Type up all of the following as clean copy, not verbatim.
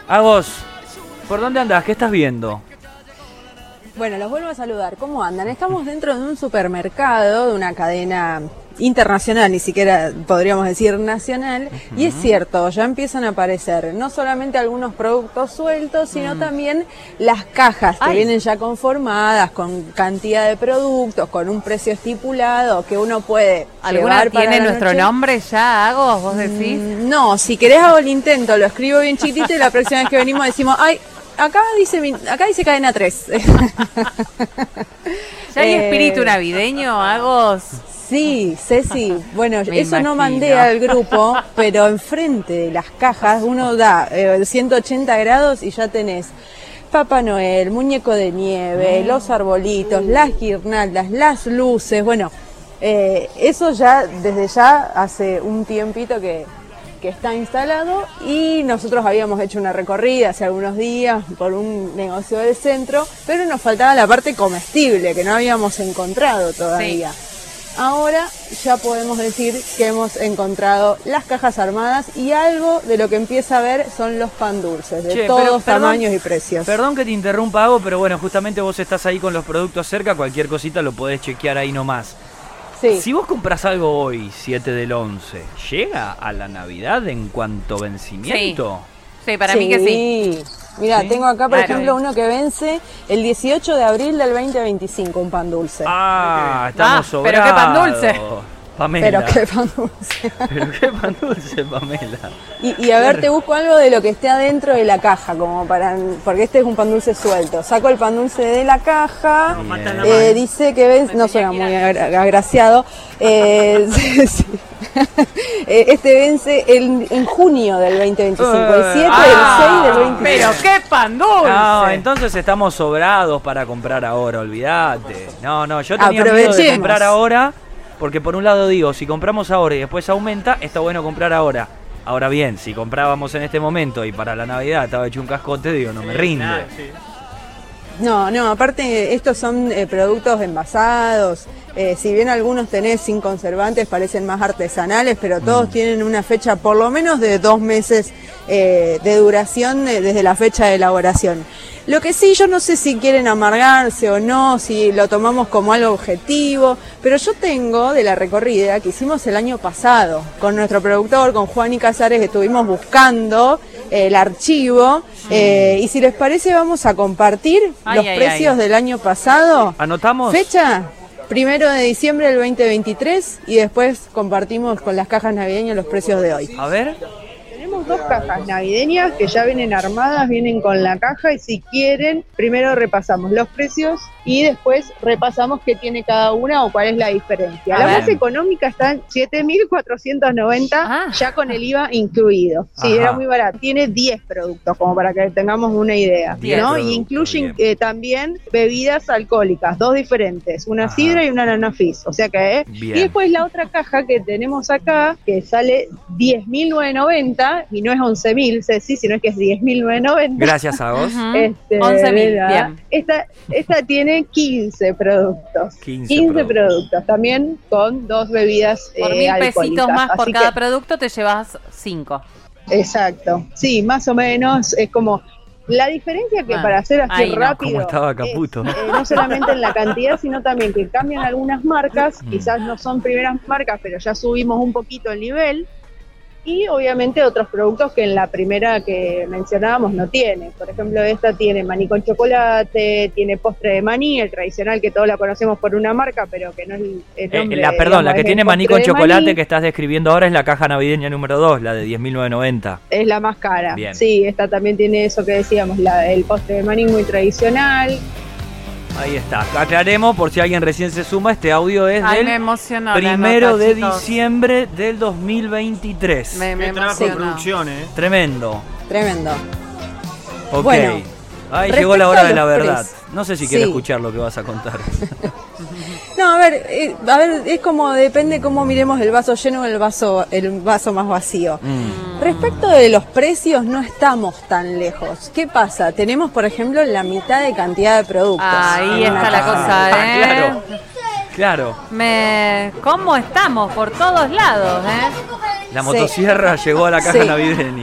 Agos, ¿por dónde andás? ¿Qué estás viendo? Bueno, los vuelvo a saludar. ¿Cómo andan? Estamos dentro de un supermercado de una cadena internacional, ni siquiera podríamos decir nacional, y es cierto, ya empiezan a aparecer no solamente algunos productos sueltos, sino también las cajas que vienen ya conformadas, con cantidad de productos, con un precio estipulado, que uno puede ¿Alguna llevar para tiene la nuestro noche. nombre ya, Agos, vos decís? No, si querés hago el intento, lo escribo bien chiquitito y la próxima vez que venimos decimos, ay, acá dice cadena 3. ¿Ya hay espíritu navideño, Agos? Sí, Ceci, bueno, Me eso no imagino. mandé al grupo, pero enfrente de las cajas uno da 180 grados y ya tenés Papá Noel, muñeco de nieve, los arbolitos, las guirnaldas, las luces, bueno, eso ya desde ya hace un tiempito que está instalado, y nosotros habíamos hecho una recorrida hace algunos días por un negocio del centro, pero nos faltaba la parte comestible que no habíamos encontrado todavía. Sí. Ahora ya podemos decir que hemos encontrado las cajas armadas, y algo de lo que empieza a ver son los pan dulces, de todos tamaños y precios. Perdón que te interrumpa, Ago, pero bueno, justamente vos estás ahí con los productos cerca, cualquier cosita lo podés chequear ahí nomás. Sí. Si vos compras algo hoy, 7 del 11, ¿llega a la Navidad en cuanto vencimiento? Sí, para mí que sí. Mira, ¿Sí? tengo acá, por Claro. ejemplo, uno que vence el 18 de abril del 2025, un pan dulce. Estamos pero sobrados. qué pan dulce. Pamela. Pero qué pan dulce. Pero qué pan dulce, Pamela. Y a ver, te busco algo de lo que esté adentro de la caja, como porque este es un pan dulce suelto. Saco el pan dulce de la caja, dice que vence, no suena muy agraciado, sí. Este vence en junio del 2025, el 7 del 6 del 2025. Pero qué pan dulce. No, entonces estamos sobrados para comprar ahora, olvídate. No, yo tenía miedo de Aprovechemos. comprar ahora, porque por un lado digo, si compramos ahora y después aumenta, está bueno comprar ahora. Ahora bien, si comprábamos en este momento y para la Navidad estaba hecho un cascote, digo, no me rinde. No, aparte estos son productos envasados, si bien algunos tenés sin conservantes, parecen más artesanales, pero todos tienen una fecha por lo menos de 2 meses de duración desde la fecha de elaboración. Lo que sí, yo no sé si quieren amargarse o no, si lo tomamos como algo objetivo, pero yo tengo de la recorrida que hicimos el año pasado con nuestro productor, con Juan y Casares, estuvimos buscando el archivo, y si les parece vamos a compartir los precios del año pasado. ¿Anotamos? Fecha 1 de diciembre del 2023, y después compartimos con las cajas navideñas los precios de hoy. A ver. Tenemos 2 cajas navideñas que ya vienen armadas, vienen con la caja, y si quieren, primero repasamos los precios y después repasamos qué tiene cada una o cuál es la diferencia. A La ver. más económica está en 7.490, ya con el IVA incluido. Sí, Ajá. era muy barato. Tiene 10 productos, como para que tengamos una idea, 10 ¿no? productos, Y incluye bien. también bebidas alcohólicas, 2 diferentes, una Ajá. sidra y una nanafis. O sea que, Bien. y después la otra caja que tenemos acá, que sale 10.990, y no es 11.000, Ceci, sino que es 10.990. Gracias a vos. 11.000, mira, bien. Esta tiene 15 productos. 15 productos, también con 2 bebidas Por 1.000 alcohólicas. pesitos más por Así cada que, producto te llevas 5. exacto, sí, más o menos es como la diferencia que para hacer así ahí no. rápido. ¿Cómo estaba Caputo? es, no solamente en la cantidad, sino también que cambian algunas marcas, quizás no son primeras marcas, pero ya subimos un poquito el nivel. Y obviamente otros productos que en la primera que mencionábamos no tiene. Por ejemplo, esta tiene maní con chocolate, tiene postre de maní, el tradicional que todos la conocemos por una marca, pero que no es el nombre. La que es tiene el maní postre con de chocolate maní, que estás describiendo ahora es la caja navideña número 2, la de 10.990. es la más cara. Bien. Sí, esta también tiene eso que decíamos, el postre de maní muy tradicional. Ahí está. Aclaremos, por si alguien recién se suma, este audio es Ay, del me emocionó la 1 nota, de chicos. diciembre del 2023. Me Qué trabajo de emocionó. producción, Tremendo. Tremendo. Ok. Bueno, Ahí respecto llegó la hora a de la los verdad. precios. No sé si quiere Sí. escuchar lo que vas a contar. No, a ver, es como depende cómo miremos el vaso lleno o el vaso más vacío. Respecto de los precios, no estamos tan lejos. ¿Qué pasa? Tenemos, por ejemplo, la mitad de cantidad de productos. Ahí en una está la caja. cosa, ¿eh? Claro. Claro. ¿Cómo estamos? Por todos lados, ¿eh? La motosierra llegó a la caja Sí. navideña.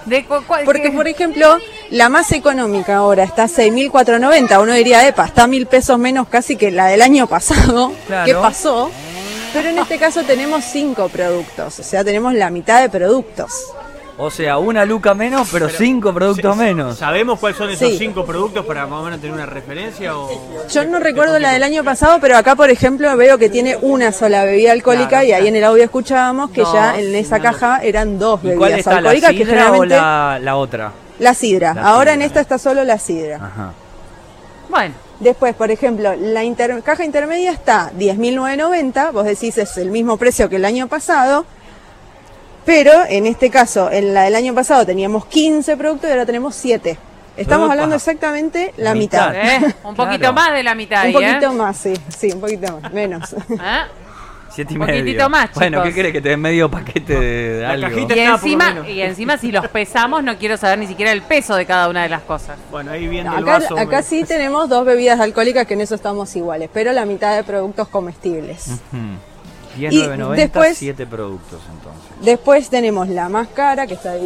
Porque, por ejemplo, la más económica ahora está a 6.490. Uno diría, epa, está 1.000 pesos menos casi que la del año pasado. Claro. ¿Qué pasó? Pero en este caso tenemos 5 productos, o sea, tenemos la mitad de productos. O sea, una luca menos, pero 5 productos menos. ¿Sabemos cuáles son esos Sí. 5 productos para más o menos tener una referencia? Yo no recuerdo la del año pasado, pero acá, por ejemplo, veo que tiene una sola bebida alcohólica, Claro, y ahí en el audio escuchábamos que ya en esa caja eran 2 ¿Y cuál bebidas está, la alcohólicas, que sidra o generalmente la otra? la sidra. La Ahora sidra. en esta está solo la sidra. Ajá. Bueno, Después, por ejemplo, la caja intermedia está 10.990, vos decís es el mismo precio que el año pasado, pero en este caso, en la del año pasado teníamos 15 productos y ahora tenemos 7. Estamos Opa. hablando exactamente la Mitad. mitad. un poquito Claro. más de la mitad. Un poquito más, sí, un poquito más, menos. 7 y Un poquitito medio. más, Bueno, chicos. ¿qué querés que te den medio paquete de La algo? cajita. Y Está por lo encima, menos. y encima si los pesamos no quiero saber ni siquiera el peso de cada una de las cosas. Bueno, ahí viene el Acá, vaso. acá sí tenemos 2 bebidas alcohólicas, que en eso estamos iguales, pero la mitad de productos comestibles. 10.990, después- 7 productos entonces. Después tenemos la más cara, que está de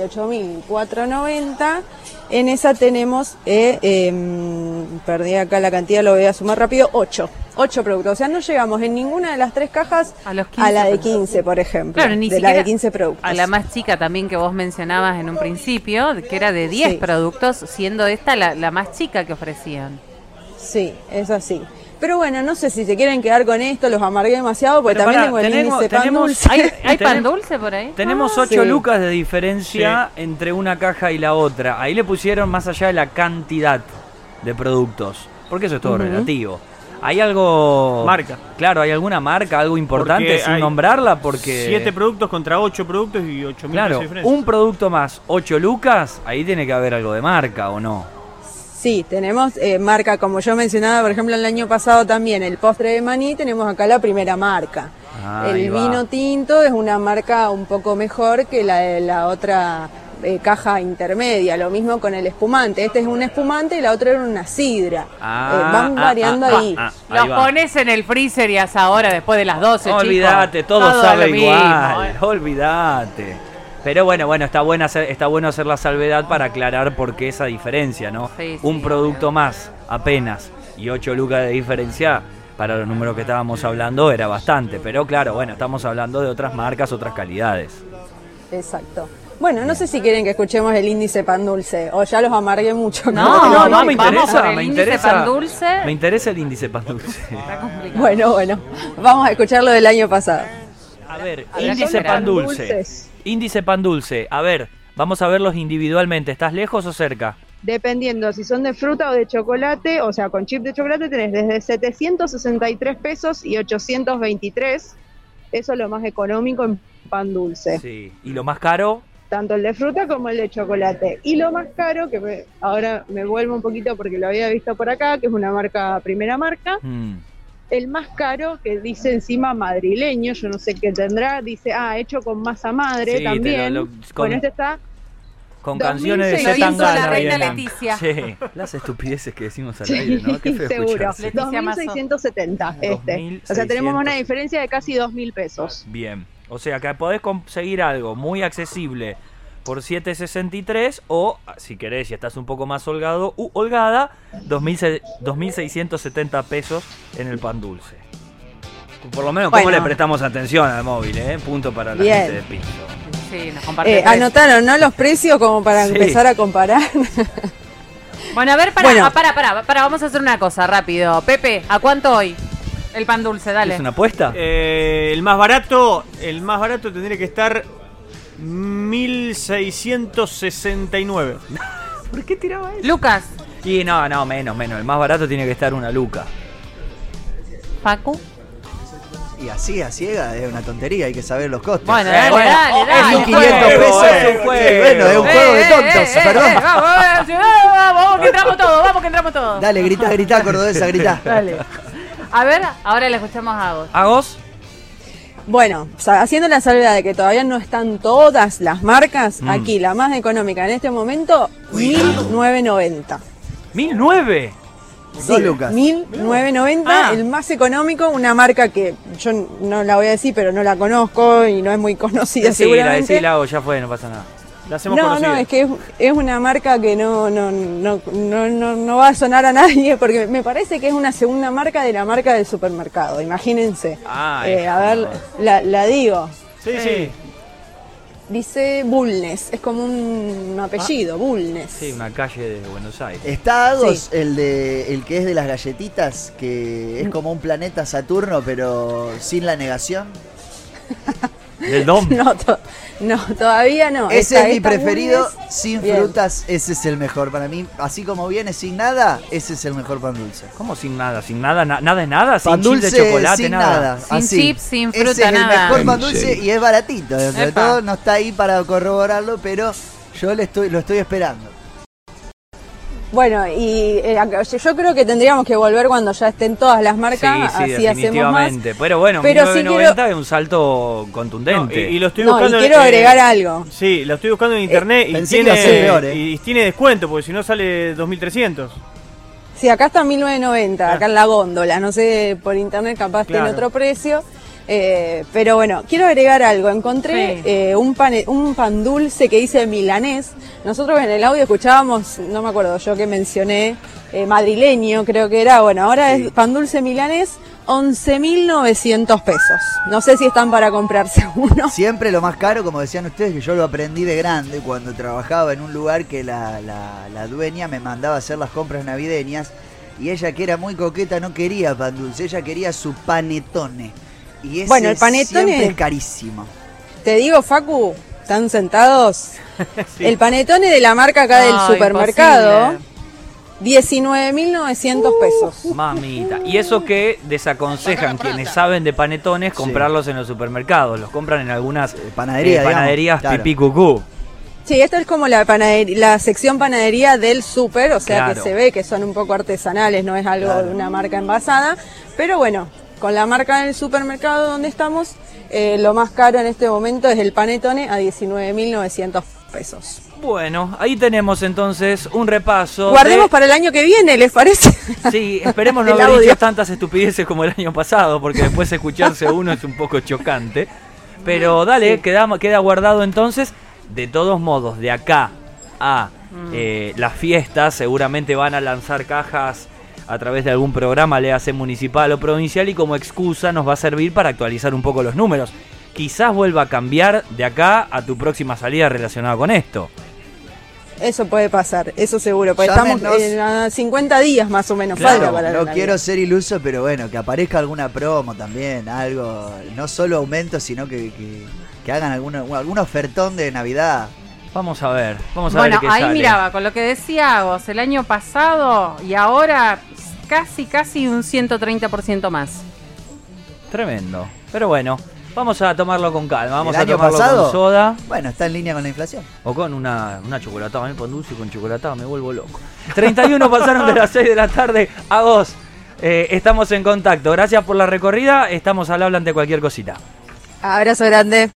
18.490. En esa tenemos, perdí acá la cantidad, lo voy a sumar rápido, 8 productos. O sea, no llegamos en ninguna de las 3 cajas A los 15 a la de productos. 15, por ejemplo. Claro, ni de siquiera la de 15 productos. a la más chica también que vos mencionabas en un principio, que era de 10 Sí. productos, siendo esta la más chica que ofrecían. Sí, es así. Pero bueno, no sé si se quieren quedar con esto, los amargué demasiado, porque Pero también pará, tengo el tenemos- índice pan tenemos- dulce. ¿Hay pan Tenem- dulce por ahí? Tenemos 8 sí. lucas de diferencia entre una caja y la otra. Ahí le pusieron más allá de la cantidad de productos, porque eso es todo relativo. ¿Hay algo... Marca. Claro, ¿hay alguna marca, algo importante Porque sin hay nombrarla? Porque... 7 productos contra 8 productos y 8.000 Claro, pesos de diferencia. un producto más 8 lucas, ahí tiene que haber algo de marca, ¿o no? Sí, tenemos marca, como yo mencionaba, por ejemplo, el año pasado también, el postre de maní, tenemos acá la primera marca. Ahí El va. vino tinto es una marca un poco mejor que la de la otra caja intermedia, lo mismo con el espumante. Este es un espumante y la otra era una sidra. Van variando ahí. ahí Los va. pones en el freezer y hasta ahora, después de las 12, chicos. Olvídate, todo lo sabe mismo, igual, eh. olvídate. Pero bueno, está bueno hacer la salvedad para aclarar por qué esa diferencia, ¿no? Sí, Un sí. producto más, apenas, y 8 lucas de diferencia, para los números que estábamos hablando era bastante. Pero claro, bueno, estamos hablando de otras marcas, otras calidades. Exacto. Bueno, no sé si quieren que escuchemos el índice pan dulce, o ya los amargué mucho. No, creo que no, me vamos interesa, por el me índice interesa. pan dulce. Me interesa el índice pan dulce. Está complicado. Bueno, vamos a escuchar lo del año pasado. A ver, Habrá que índice esperar. pan dulce. Dulces. Índice pan dulce. A ver, vamos a verlos individualmente. ¿Estás lejos o cerca? Dependiendo si son de fruta o de chocolate, o sea, con chip de chocolate tenés desde 763 pesos y 823. Eso es lo más económico en pan dulce. Sí. ¿Y lo más caro? Tanto el de fruta como el de chocolate. Y lo más caro, ahora me vuelvo un poquito porque lo había visto por acá, que es una marca, primera marca. El más caro, que dice encima madrileño, yo no sé qué tendrá, dice, hecho con masa madre Sí, también. con- Bueno, este está Con canciones de 2600 Zetangana. la reina vienen. Leticia. Sí, las estupideces que decimos al aire, ¿no? Qué feo seguro. escucharse. Leticia Mazo. 2.670 este. O sea, tenemos una diferencia de casi 2.000 pesos. Bien, o sea que podés conseguir algo muy accesible por 7.63 o, si querés, si estás un poco más holgada, 2.670 pesos en el pan dulce. Por lo menos, ¿cómo Bueno. le prestamos atención al móvil? Punto para la Bien. gente de Piso. Sí, nos comparte. Anotaron, ¿no? Los precios como para Sí. empezar a comparar. Bueno, a ver, Bueno. para, vamos a hacer una cosa rápido. Pepe, ¿a cuánto hoy? El pan dulce, dale. ¿Es una apuesta? El más barato tendría que estar 1.669. ¿Por qué tiraba eso? Lucas, Y no, menos. El más barato tiene que estar una luca. Facu. Y así a ciega es una tontería, hay que saber los costos. Bueno, Bueno, dale. Son 500 pesos. es un juego. Sí, bueno, es un juego de tontos, perdón. Vamos, que entramos todos. Dale, grita, cordobesa, grita. Dale. A ver, ahora le escuchamos a vos. ¿Agos? Bueno, haciendo la salvedad de que todavía no están todas las marcas, aquí la más económica en este momento, 1.990. ¿1.009? 2 lucas. 1.990, Ah. el más económico, una marca que yo no la voy a decir, pero no la conozco y no es muy conocida Decila, seguramente. decila, Agos, ya fue, no pasa nada. La hacemos No, conocida. no, es que es una marca que no va a sonar a nadie, porque me parece que es una segunda marca de la marca del supermercado, imagínense. Ah, A ver, la digo. Sí. Dice Bulnes, es como un apellido, Bulnes. Sí, una calle de Buenos Aires. Está Agos, Sí. el que es de las galletitas, que es como un planeta Saturno, pero sin la negación. Del DOM. No, todavía no. Ese es mi Esta preferido, Bulnes, sin bien. frutas, ese es el mejor. Para mí, así como viene sin nada, ese es el mejor pan dulce. ¿Cómo sin nada? ¿Sin nada? ¿Nada es nada? ¿Sin Pan chip dulce de chocolate? sin nada. nada. Sin así. chips, sin Ese fruta, es el nada. mejor pan ¿En dulce serio? y es baratito. Dentro de Epa. todo no está ahí para corroborarlo, pero yo lo estoy esperando. Bueno, y yo creo que tendríamos que volver cuando ya estén todas las marcas, Sí, así hacemos más. definitivamente. Pero bueno, Pero sí 1990 es un salto No, contundente. y lo estoy No, buscando. y quiero agregar algo. Sí, lo estoy buscando en internet y pensé que iba a ser peor, y tiene descuento, porque si no sale 2.300. Sí, acá está 1990, acá en la góndola, no sé, por internet capaz Claro. tiene otro precio. Pero bueno, quiero agregar algo. Encontré Sí. un pan dulce que dice milanés. Nosotros en el audio escuchábamos, no me acuerdo yo que mencioné, madrileño creo que era. Bueno, ahora es pan dulce milanés, 11.900 pesos. No sé si están para comprarse uno. Siempre lo más caro, como decían ustedes, que yo lo aprendí de grande cuando trabajaba en un lugar que la dueña me mandaba a hacer las compras navideñas y ella, que era muy coqueta, no quería pan dulce, ella quería su panetone. Y ese Bueno, el panetone- siempre es carísimo. Te digo, Facu, ¿están sentados? Sí. El panetone de la marca acá del No, supermercado, imposible. 19.900 pesos. Mamita. Y eso que desaconsejan quienes saben de panetones comprarlos en los supermercados. Los compran en algunas Panadería, digamos, panaderías claro. pipí cucú. Sí, esto es como la sección panadería del súper, o sea Claro. que se ve que son un poco artesanales, no es algo Claro. de una marca envasada, pero bueno, con la marca del supermercado donde estamos, lo más caro en este momento es el panetone a 19.900 pesos. Bueno, ahí tenemos entonces un repaso. Guardemos para el año que viene, ¿les parece? Sí, esperemos no el haber audio. dicho tantas estupideces como el año pasado, porque después escucharse uno es un poco chocante. Pero dale, queda guardado entonces. De todos modos, de acá a las fiestas, seguramente van a lanzar cajas a través de algún programa, léase municipal o provincial, y como excusa nos va a servir para actualizar un poco los números. Quizás vuelva a cambiar de acá a tu próxima salida relacionada con esto. Eso puede pasar, eso seguro, porque Llámenos. estamos a 50 días más o menos, Claro, falta para la No Navidad. quiero ser iluso, pero bueno, que aparezca alguna promo también, algo, no solo aumento, sino que hagan algún ofertón de Navidad. Vamos a ver Bueno, qué ahí sale. miraba, con lo que decía Agos, el año pasado y ahora casi un 130% más. Tremendo. Pero bueno, vamos a tomarlo con calma. Vamos ¿El a año tomarlo pasado? con soda. Bueno, está en línea con la inflación. O con una chocolatada, me pan dulce con chocolatada, me vuelvo loco. 31 pasaron de las 6 de la tarde. A vos, estamos en contacto. Gracias por la recorrida, estamos al habla ante cualquier cosita. Abrazo grande.